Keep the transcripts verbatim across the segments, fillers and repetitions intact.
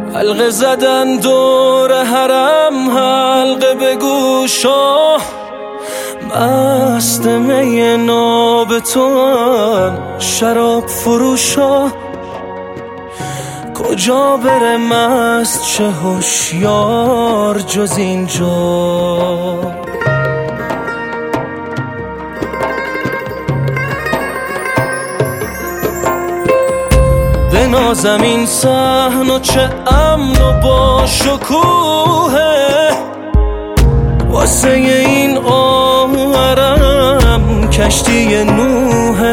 حلقه زدن دور حرم، حلقه به گوشا، مست می ناب توان شراب فروشا. کجا بره مست چه هوشیار جز اینجا. بنازم این صحن و چه امن و با شکوهه، واسه این آهرم کشتی نوحه.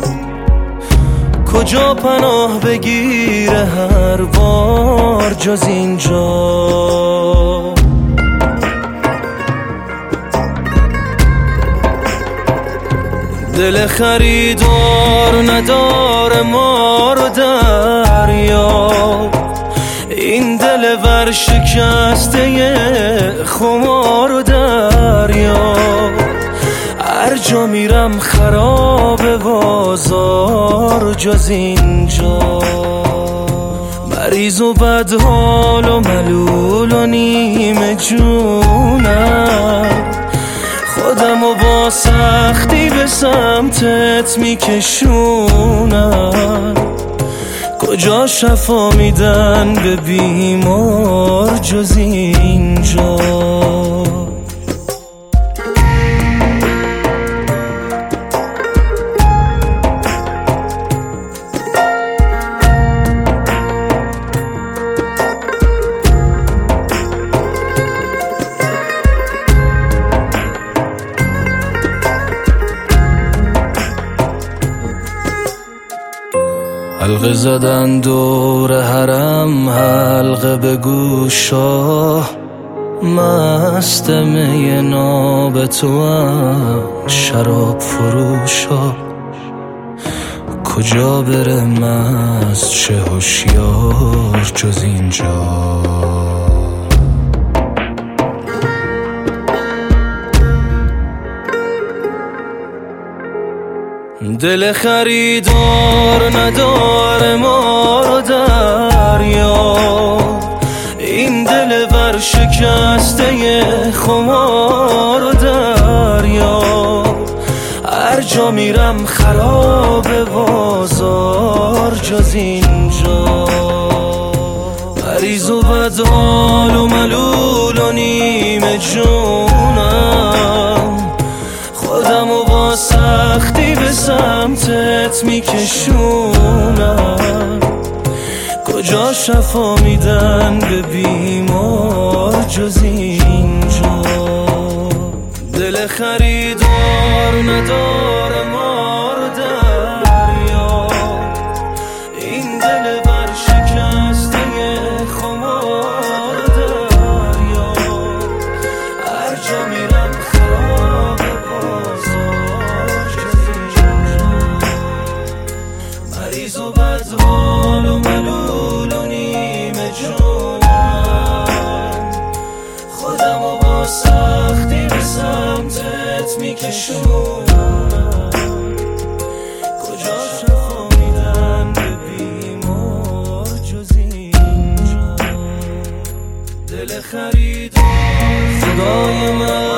کجا پناه بگیره هر بار جز اینجا. دل خریدار نداره ما رو دریا، این دل ورشکسته خمار و دریا. هر جا میرم خراب بازار جز اینجا. مریض و بدحال و ملول و نیمه جونم، خودم و با سختی به سمتت میکشونم. کجا شفا میدن به بیمار جز اینجا. حلقه زدن دور حرم، حلقه به گوشا، مست می ناب توام شراب فروشا. کجا بره مست چه هوشیار جز اینجا. دل خریدار نداره ما رو دریا، این دل ورشکسته خمار و دریا. هر جا میرم خراب بازار جز اینجا. مریض و بدحال و ملول و نیمه جونم، خودم و با سختی به سمتت میکشونم. کجا شفا میدن به بیمار جز اینجا. دل خریدار نداره ما رو دریا، این دل ورشکسته خمار دریا. هر جا میرم خراب بازار جز اینجا. مریض و بدحال و ملول و نیمه جونم، خودم و با سختی به سمتت میکشونم. کجا شفا میدن به بیمار جز اینجا. دل خریدار خدای من